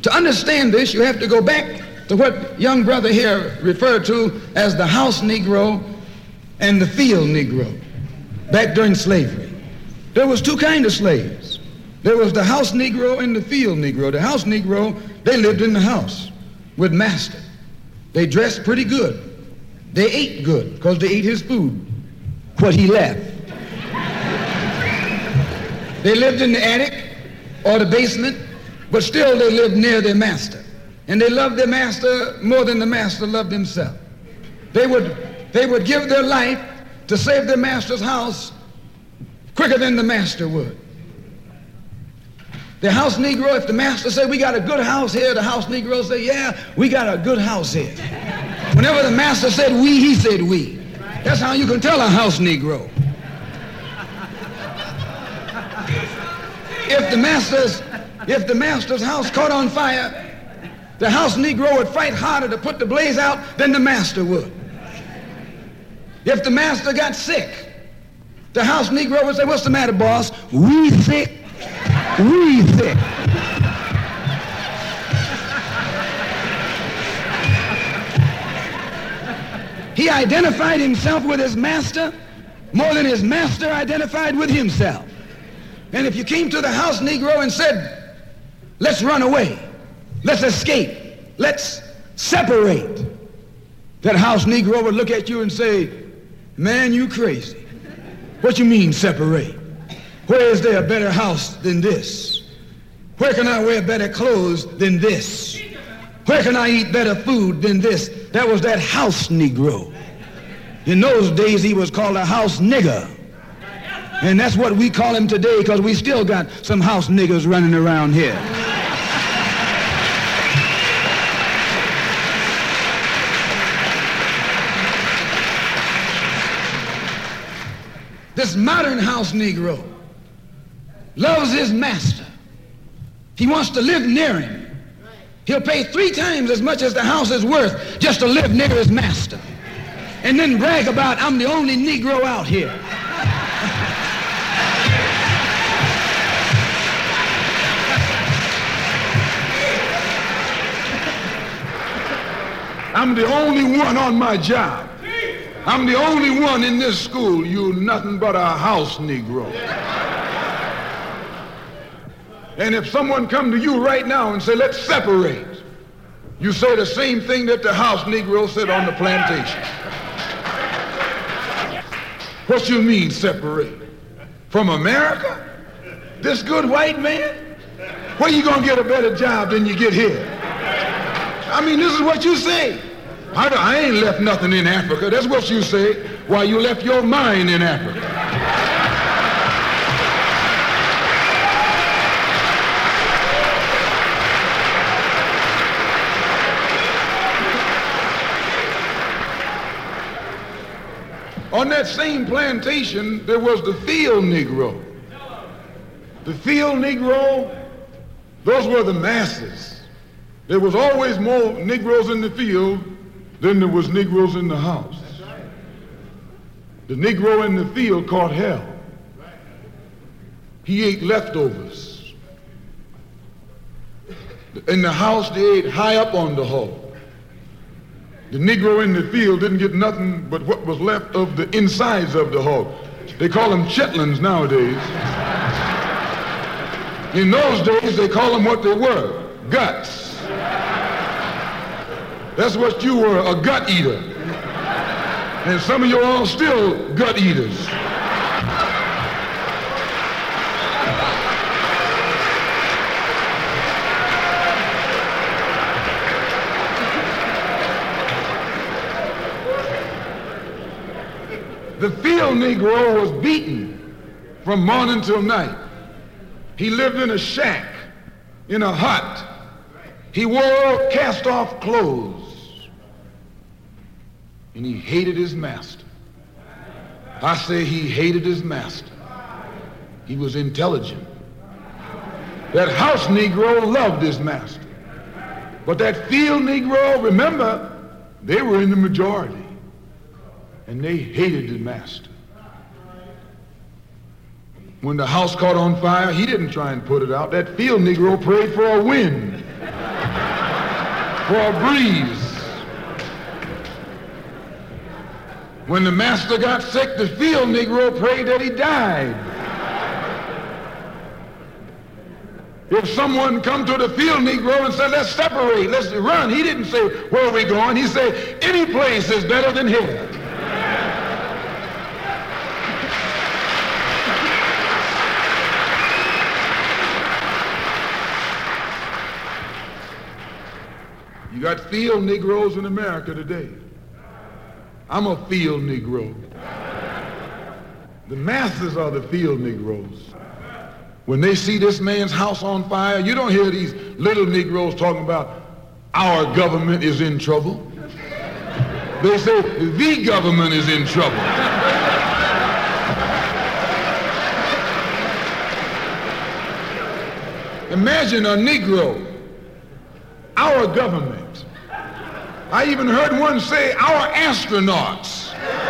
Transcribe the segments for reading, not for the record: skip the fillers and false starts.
To understand this, you have to go back to what young brother here referred to as the house Negro and the field Negro back during slavery. There was two kinds of slaves. There was the house Negro and the field Negro. The house Negro, they lived in the house with master. They dressed pretty good. They ate good because they ate his food, what he left. They lived in the attic or the basement, but still they lived near their master. And they loved their master more than the master loved himself. They would give their life to save their master's house quicker than the master would. The house Negro, if the master said, we got a good house here, the house Negro said, yeah, we got a good house here. Whenever the master said we, he said we. That's how you can tell a house Negro. If the master's house caught on fire, the house Negro would fight harder to put the blaze out than the master would. If the master got sick, the house Negro would say, what's the matter, boss? We sick. We sick. He identified himself with his master more than his master identified with himself. And if you came to the house Negro and said, let's run away, let's escape, let's separate, that house Negro would look at you and say, man, you crazy. What you mean separate? Where is there a better house than this? Where can I wear better clothes than this? Where can I eat better food than this? That was that house Negro. In those days, he was called a house nigger. And that's what we call him today because we still got some house niggers running around here. This modern house Negro loves his master. He wants to live near him. He'll pay 3 times as much as the house is worth just to live near his master. And then brag about, I'm the only Negro out here. I'm the only one on my job. I'm the only one in this school. You're nothing but a house Negro. And if someone come to you right now and say, let's separate, you say the same thing that the house Negro said on the plantation. What you mean separate? From America? This good white man? Where you gonna get a better job than you get here? I mean, this is what you say. I ain't left nothing in Africa. That's what you say. Why, you left your mind in Africa. On that same plantation, there was the field Negro. The field Negro, those were the masses. There was always more Negroes in the field than there was Negroes in the house. The Negro in the field caught hell. He ate leftovers. In the house, they ate high up on the hog. The Negro in the field didn't get nothing but what was left of the insides of the hog. They call them chitlins nowadays. In those days, they call them what they were, guts. That's what you were, a gut eater. And some of you all still gut eaters. The field Negro was beaten from morning till night. He lived in a shack, in a hut. He wore cast-off clothes. And he hated his master. I say he hated his master. He was intelligent. That house Negro loved his master. But that field Negro, remember, they were in the majority. And they hated the master. When the house caught on fire, he didn't try and put it out. That field Negro prayed for a wind. for a breeze. When the master got sick, the field Negro prayed that he died. If someone come to the field Negro and said, let's separate, let's run, he didn't say, where are we going? He said, any place is better than here. You got field Negroes in America today. I'm a field Negro. The masses are the field Negroes. When they see this man's house on fire, you don't hear these little Negroes talking about our government is in trouble. They say the government is in trouble. Imagine a Negro, our government. I even heard one say, our astronauts.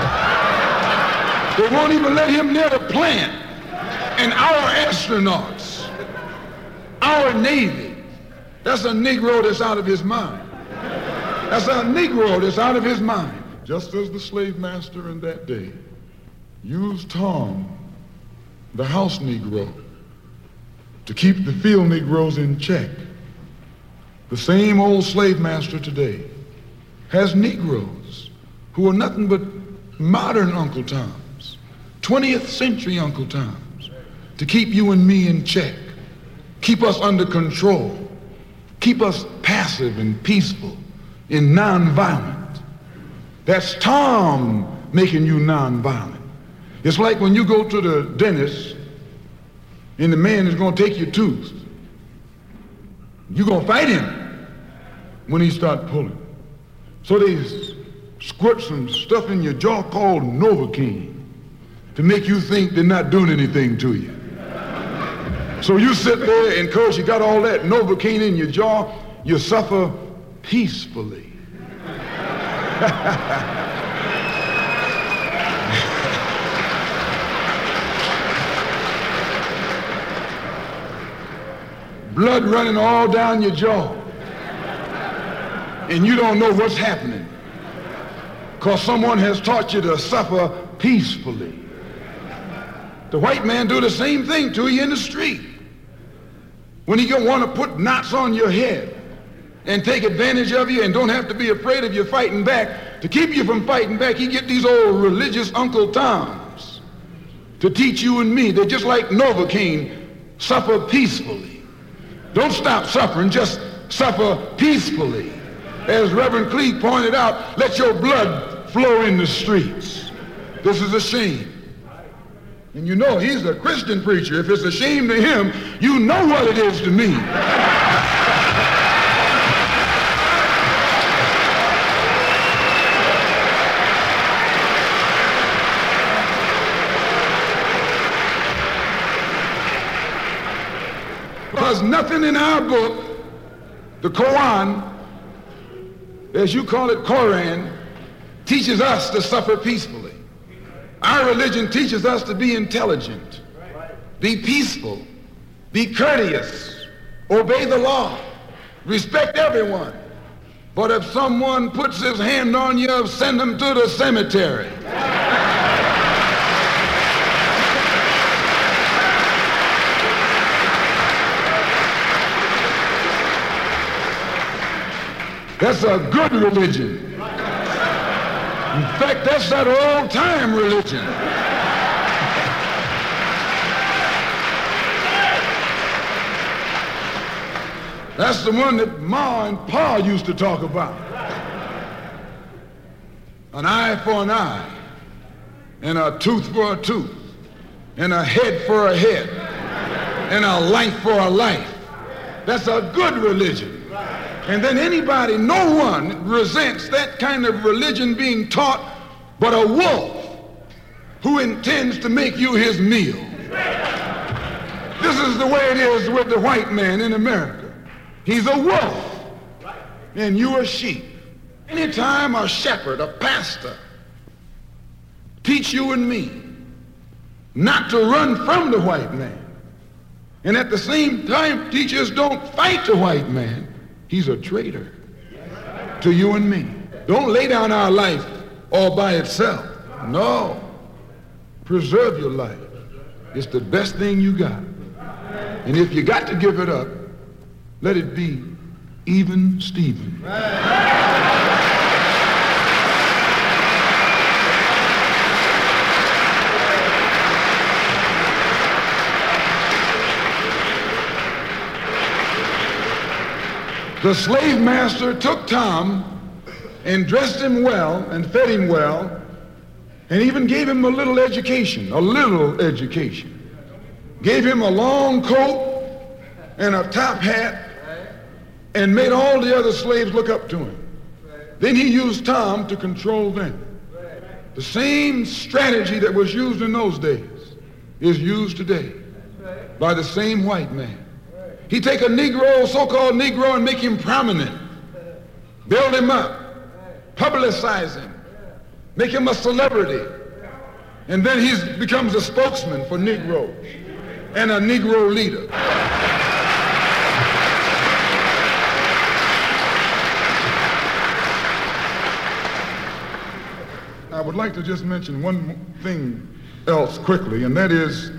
They won't even let him near the plant. And our astronauts, our Navy, that's a Negro that's out of his mind. That's a Negro that's out of his mind. Just as the slave master in that day used Tom, the house Negro, to keep the field Negroes in check, the same old slave master today has Negroes who are nothing but modern Uncle Toms, 20th century Uncle Toms, to keep you and me in check, keep us under control, keep us passive and peaceful and nonviolent. That's Tom making you nonviolent. It's like when you go to the dentist and the man is going to take your tooth. You're going to fight him when he starts pulling. So they squirt some stuff in your jaw called Novocaine to make you think they're not doing anything to you. So you sit there and because you got all that Novocaine in your jaw, you suffer peacefully. Blood running all down your jaw. And you don't know what's happening because someone has taught you to suffer peacefully. The white man do the same thing to you in the street. When he want to put knots on your head and take advantage of you and don't have to be afraid of you fighting back, to keep you from fighting back, he get these old religious Uncle Toms to teach you and me. They're just like Novocaine, suffer peacefully. Don't stop suffering, just suffer peacefully. As Reverend Cleave pointed out, let your blood flow in the streets. This is a shame. And you know he's a Christian preacher. If it's a shame to him, you know what it is to me. Because nothing in our book, the Quran, as you call it, Koran, teaches us to suffer peacefully. Our religion teaches us to be intelligent, be peaceful, be courteous, obey the law, respect everyone. But if someone puts his hand on you, send him to the cemetery. That's a good religion. In fact, that's that old-time religion. That's the one that Ma and Pa used to talk about. An eye for an eye, and a tooth for a tooth, and a head for a head, and a life for a life. That's a good religion. And then anybody, no one resents that kind of religion being taught but a wolf who intends to make you his meal. This is the way it is with the white man in America. He's a wolf and you are sheep. Anytime a shepherd, a pastor, teach you and me not to run from the white man, and at the same time teach us don't fight the white man, he's a traitor. to you and me. Don't lay down our life all by itself. No. Preserve your life. It's the best thing you got. And if you got to give it up, let it be even Stephen. The slave master took Tom and dressed him well and fed him well and even gave him a little education. Gave him a long coat and a top hat and made all the other slaves look up to him. Then he used Tom to control them. The same strategy that was used in those days is used today by the same white man. He take a Negro, so-called Negro, and make him prominent, build him up, publicize him, make him a celebrity, and then he becomes a spokesman for Negroes and a Negro leader. I would like to just mention one thing else quickly, and that is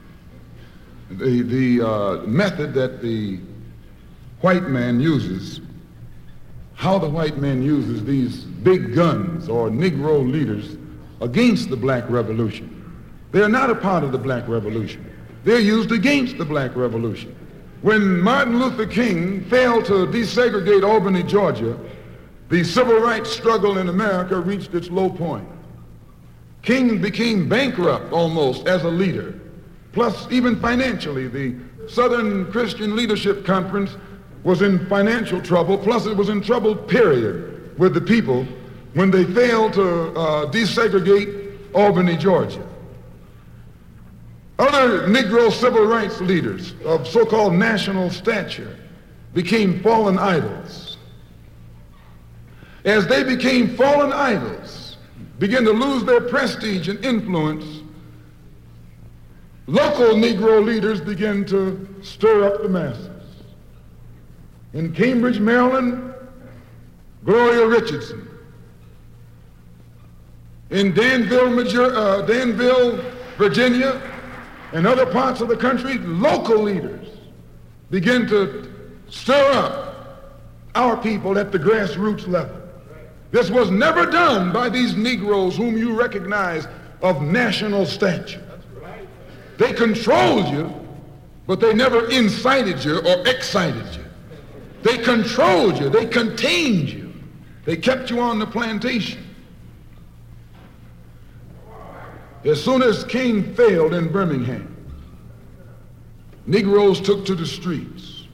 the method that the white man uses, how the white man uses these big guns or Negro leaders against the black revolution. They are not a part of the black revolution. They're used against the black revolution. When Martin Luther King failed to desegregate Albany, Georgia, the civil rights struggle in America reached its low point. King became bankrupt almost as a leader. Plus, even financially, the Southern Christian Leadership Conference was in financial trouble, plus it was in trouble, period, with the people when they failed to desegregate Albany, Georgia. Other Negro civil rights leaders of so-called national stature became fallen idols. As they became fallen idols, began to lose their prestige and influence, local Negro leaders began to stir up the masses. In Cambridge, Maryland, Gloria Richardson. In Danville, Virginia, and other parts of the country, local leaders began to stir up our people at the grassroots level. This was never done by these Negroes whom you recognize of national stature. They controlled you, but they never incited you or excited you. They controlled you. They contained you. They kept you on the plantation. As soon as King failed in Birmingham, Negroes took to the streets.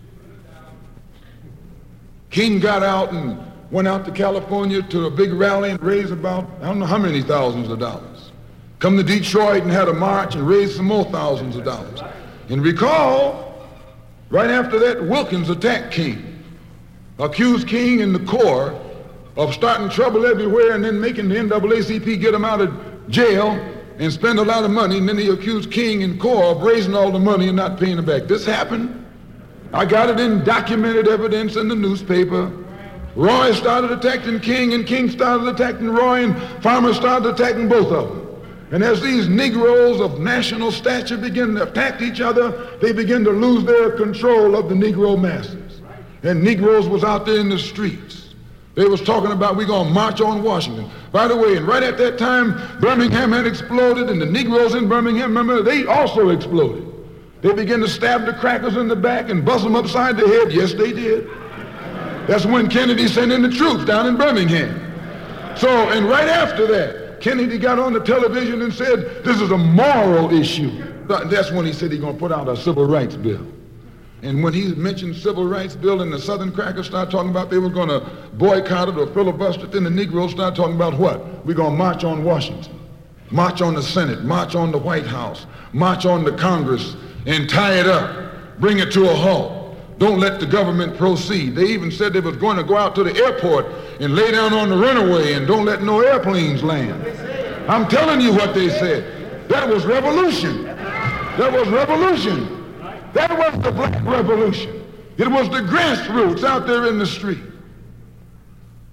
King got out and went out to California to a big rally and raised about, I don't know how many thousands of dollars. Come to Detroit and had a march and raised some more thousands of dollars. And recall, right after that, Wilkins attacked King, accused King and the Corps of starting trouble everywhere and then making the NAACP get him out of jail and spend a lot of money, and then he accused King and Corps of raising all the money and not paying it back. This happened. I got it in documented evidence in the newspaper. Roy started attacking King, and King started attacking Roy, and Farmer started attacking both of them. And as these Negroes of national stature begin to attack each other, they begin to lose their control of the Negro masses. And Negroes was out there in the streets. They was talking about, we're going to march on Washington. By the way, and right at that time, Birmingham had exploded, and the Negroes in Birmingham, remember, they also exploded. They began to stab the crackers in the back and bust them upside the head. Yes, they did. That's when Kennedy sent in the troops down in Birmingham. So, and right after that, Kennedy got on the television and said, this is a moral issue. That's when he said he's going to put out a civil rights bill. And when he mentioned civil rights bill and the Southern crackers started talking about they were going to boycott it or filibuster it, then the Negroes started talking about what? We're going to march on Washington, march on the Senate, march on the White House, march on the Congress, and tie it up, bring it to a halt. Don't let the government proceed. They even said they was going to go out to the airport and lay down on the runway and don't let no airplanes land. I'm telling you what they said. That was revolution. That was revolution. That was the black revolution. It was the grassroots out there in the street.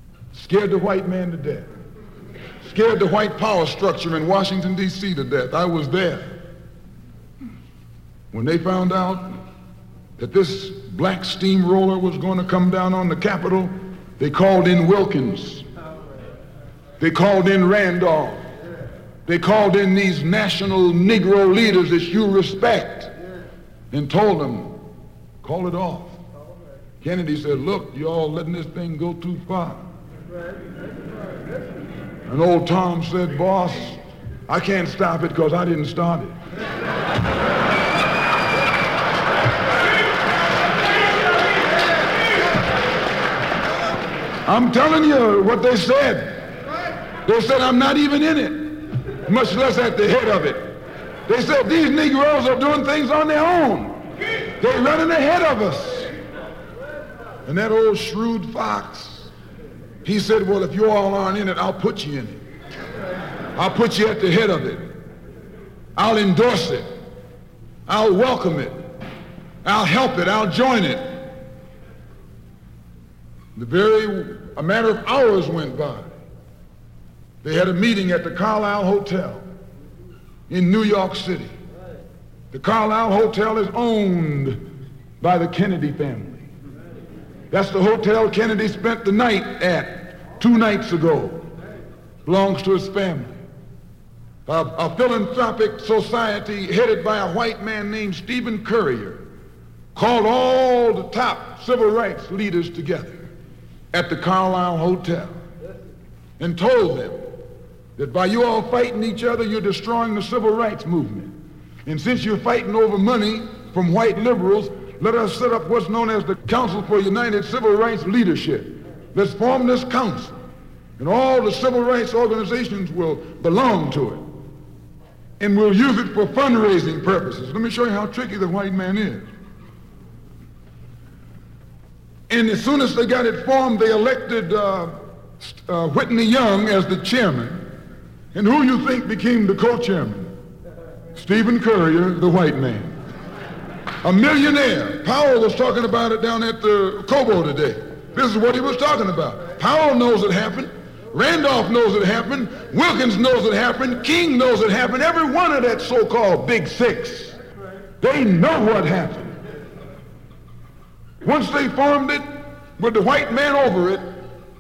Scared the white man to death. Scared the white power structure in Washington, D.C. to death. I was there. When they found out that this black steamroller was going to come down on the Capitol, they called in Wilkins. They called in Randolph. They called in these national Negro leaders that you respect and told them, call it off. Kennedy said, look, you all letting this thing go too far. And old Tom said, boss, I can't stop it because I didn't start it. I'm telling you what they said. They said, I'm not even in it, much less at the head of it. They said, these Negroes are doing things on their own. They're running ahead of us. And that old shrewd fox, he said, well, if you all aren't in it, I'll put you in it. I'll put you at the head of it. I'll endorse it. I'll welcome it. I'll help it. I'll join it. A matter of hours went by. They had a meeting at the Carlisle Hotel in New York City. The Carlisle Hotel is owned by the Kennedy family. That's the hotel Kennedy spent the night at 2 nights ago. Belongs to his family. A philanthropic society headed by a white man named Stephen Currier called all the top civil rights leaders together at the Carlisle Hotel and told them that by you all fighting each other, you're destroying the civil rights movement. And since you're fighting over money from white liberals, let us set up what's known as the Council for United Civil Rights Leadership. Let's form this council, and all the civil rights organizations will belong to it. And we'll use it for fundraising purposes. Let me show you how tricky the white man is. And as soon as they got it formed, they elected Whitney Young as the chairman. And who you think became the co-chairman? Stephen Currier, the white man. A millionaire. Powell was talking about it down at the Cobo today. This is what he was talking about. Powell knows it happened. Randolph knows it happened. Wilkins knows it happened. King knows it happened. Every one of that so-called Big Six, they know what happened. Once they formed it with the white man over it,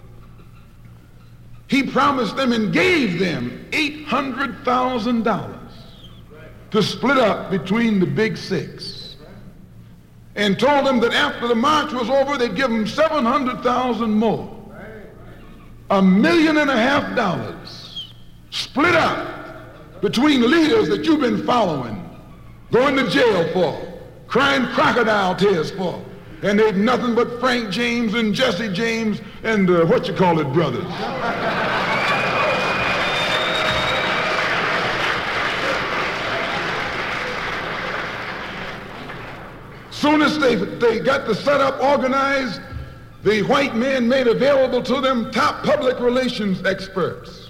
he promised them and gave them $800,000 to split up between the Big Six, and told them that after the march was over, they'd give them $700,000 more. $1.5 million split up between leaders that you've been following, going to jail for, crying crocodile tears for, and they've nothing but Frank James and Jesse James and brothers. Soon as they got the setup organized, the white men made available to them top public relations experts.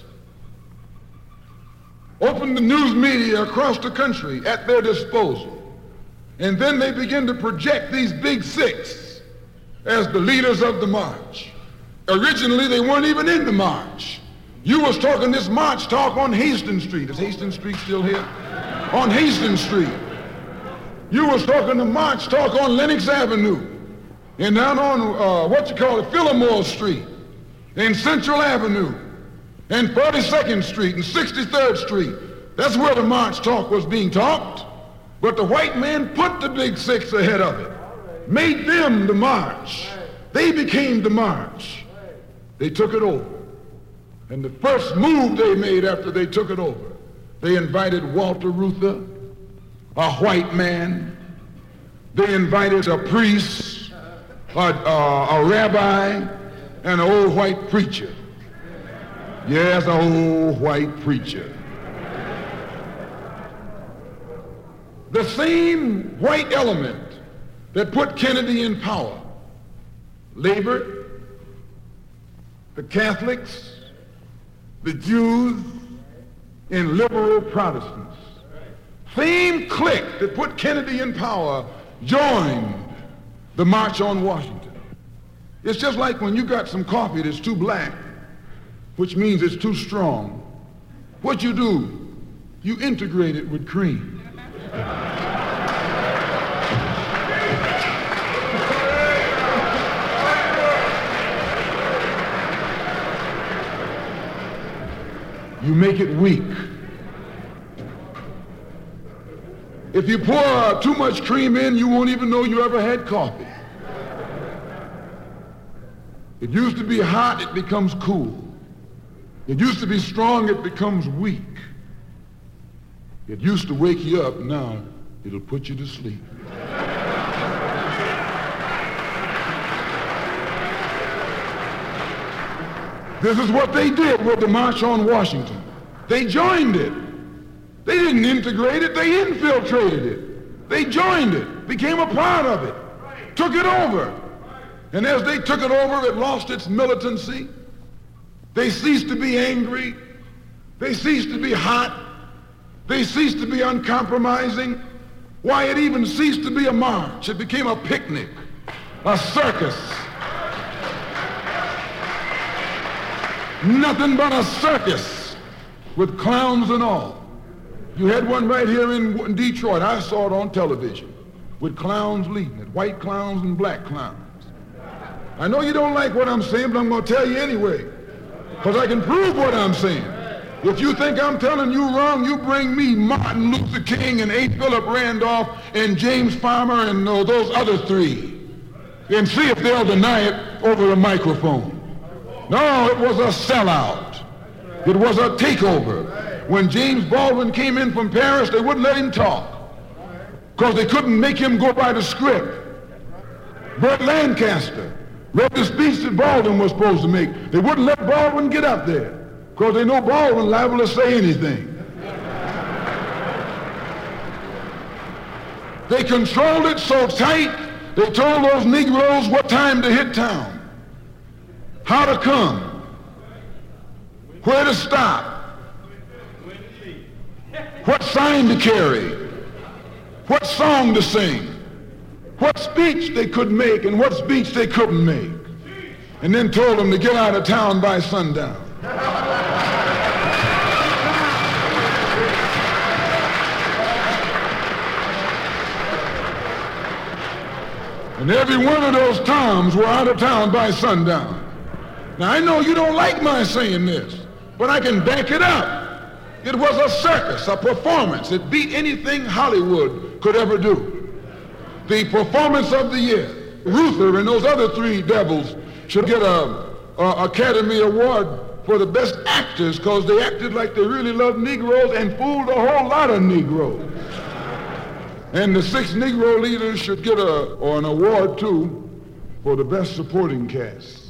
Opened the news media across the country at their disposal. And then they began to project these Big Six as the leaders of the march. Originally, they weren't even in the march. You was talking this march talk on Hastings Street. Is Hastings Street still here? On Hastings Street. You was talking the march talk on Lenox Avenue, and down on Fillmore Street, and Central Avenue, and 42nd Street, and 63rd Street. That's where the march talk was being talked. But the white man put the Big Six ahead of it, made them the march. They became the march. They took it over. And the first move they made after they took it over, they invited Walter Reuther, a white man. They invited a priest, a rabbi, and an old white preacher. Yes, an old white preacher. The same white element that put Kennedy in power labored, the Catholics, the Jews, and liberal Protestants. Same clique that put Kennedy in power joined the March on Washington. It's just like when you got some coffee that's too black which means it's too strong, what you do, you integrate it with cream. You make it weak. If you pour too much cream in, you won't even know you ever had coffee. It used to be hot, it becomes cool. It used to be strong, it becomes weak. It used to wake you up, now it'll put you to sleep. This is what they did with the March on Washington. They joined it. They didn't integrate it, they infiltrated it. They joined it, became a part of it, took it over. And as they took it over, it lost its militancy. They ceased to be angry. They ceased to be hot. They ceased to be uncompromising. Why, it even ceased to be a march. It became a picnic, a circus. Nothing but a circus with clowns and all. You had one right here in Detroit. I saw it on television with clowns leading it, white clowns and black clowns. I know you don't like what I'm saying, but I'm going to tell you anyway, because I can prove what I'm saying. If you think I'm telling you wrong, you bring me Martin Luther King and A. Philip Randolph and James Farmer and those other three, and see if they'll deny it over a microphone. No, it was a sellout. It was a takeover. When James Baldwin came in from Paris, they wouldn't let him talk because they couldn't make him go by the script. Burt Lancaster read the speech that Baldwin was supposed to make. They wouldn't let Baldwin get up there because they know Baldwin liable to say anything. They controlled it so tight, they told those Negroes what time to hit town, how to come, where to stop, what sign to carry, what song to sing, what speech they could make and what speech they couldn't make, and then told them to get out of town by sundown. And every one of those Toms were out of town by sundown. Now, I know you don't like my saying this, but I can back it up. It was a circus, a performance. It beat anything Hollywood could ever do. The performance of the year. Ruther and those other three devils should get a Academy Award for the best actors because they acted like they really loved Negroes and fooled a whole lot of Negroes. And the 6 Negro leaders should get an award, too, for the best supporting cast.